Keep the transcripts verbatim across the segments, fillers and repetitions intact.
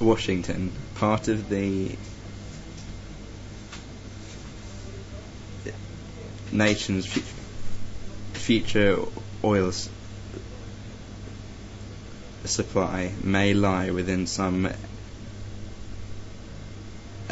Washington, part of the nation's f- future oil s- supply may lie within some uh,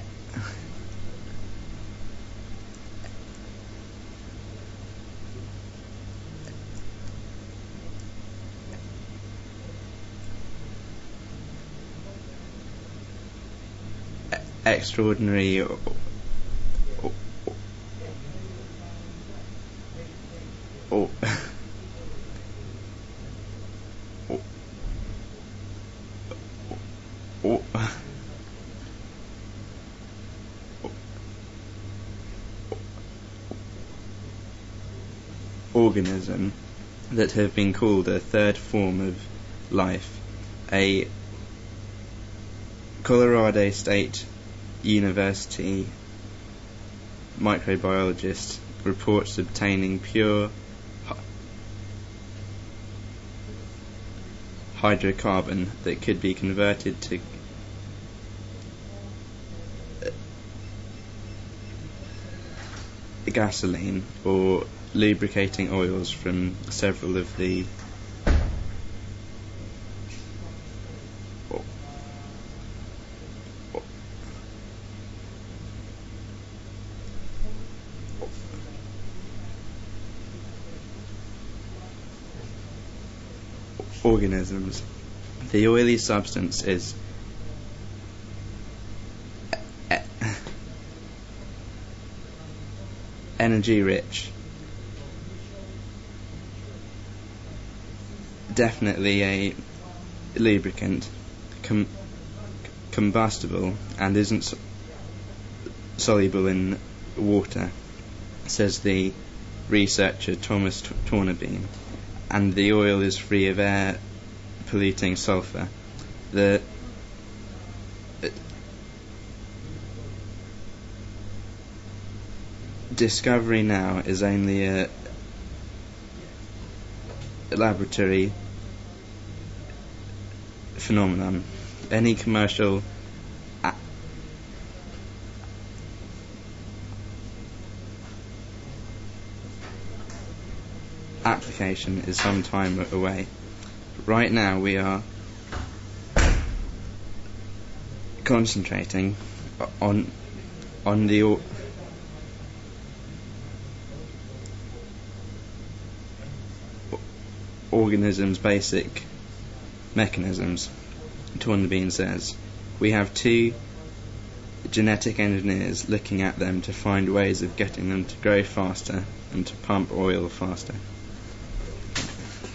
extraordinary or, or, or, or, organism that have been called a third form of life. A Colorado State University microbiologist reports obtaining pure hydrocarbon that could be converted to gasoline or lubricating oils from several of the organisms. The oily substance is energy rich, definitely a lubricant, com- combustible, and isn't so- soluble in water, says the researcher Thomas T- Tornabene, and the oil is free of air polluting sulfur. The uh, discovery now is only a laboratory phenomenon. Any commercial a- application is some time away. Right now we are concentrating on on the o- organism's basic mechanisms. Tornabene says we have two genetic engineers looking at them to find ways of getting them to grow faster and to pump oil faster.